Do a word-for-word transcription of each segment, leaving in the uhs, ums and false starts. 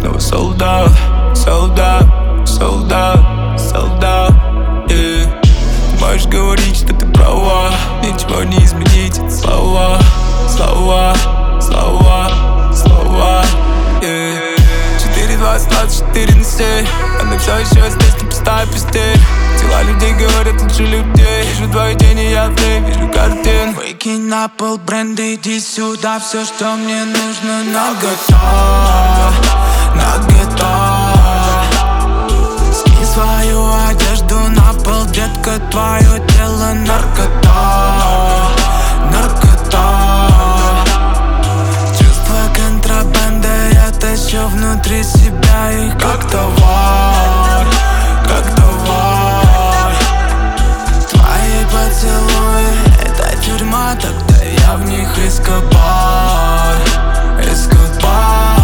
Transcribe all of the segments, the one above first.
снова солдат, солдат, солдат, солдат, yeah. Можешь говорить, что ты права, ничего не изменить. Слова, слова, слова, слова, yeah. Четыре двадцать двадцать четыре на семь. Она все еще здесь, не пустая постель. Дела людей говорят лучше людей. Вижу твои тени, я в ней вижу картин. Выкинь на пол бренд, иди сюда. Все, что мне нужно, наготове, наготове. Скинь свою одежду на пол, детка, твое тело наркота, наркота. Чувство контрабанды я тащу внутри себя их как товар, как товар. Твои поцелуи — это тюрьма, тогда я в них Эскобар, Эскобар.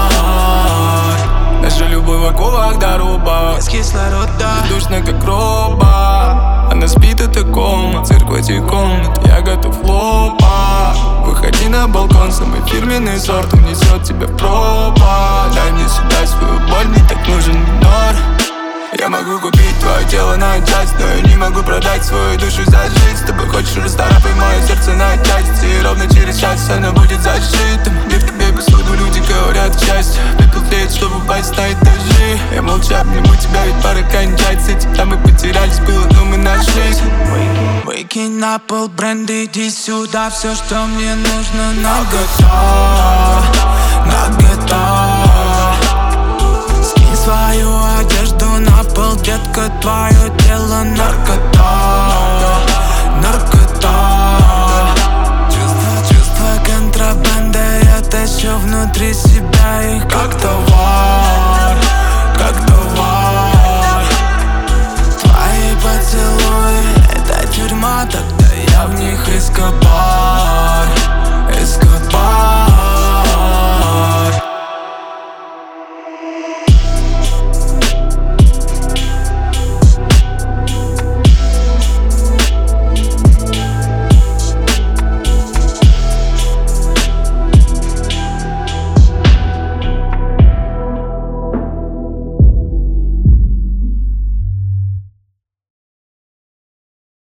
Наша любовь в акулах дорога, Без кислорода, бездушная как робот. Она спит, это кома, цирк в эти комнаты, я готов лопать. Выходи на балкон, самый фирменный сорт унесет тебя в пропасть. Дай мне сюда свою боль, мне так нужен минор. Я могу купить твое тело на часть, но я не могу продать свою душу за жизнь. С тобой хочешь расцарапай мое сердце на части, и ровно через час оно будет зашитым. Детка, бей посуду, люди говорят к счастью. Пепел тлеет, чтобы упасть на этажи. Я молча обниму тебя, ведь пора кончать с этим. Там мы потерялись, было, но мы нашлись. выкинь на пол бренд, иди сюда. Все, что мне нужно, наготове, наготове. Скинь свою одежду на пол, детка, твое тело наркота, наркота. Чувство, чувство контрабанды я тащу внутри себя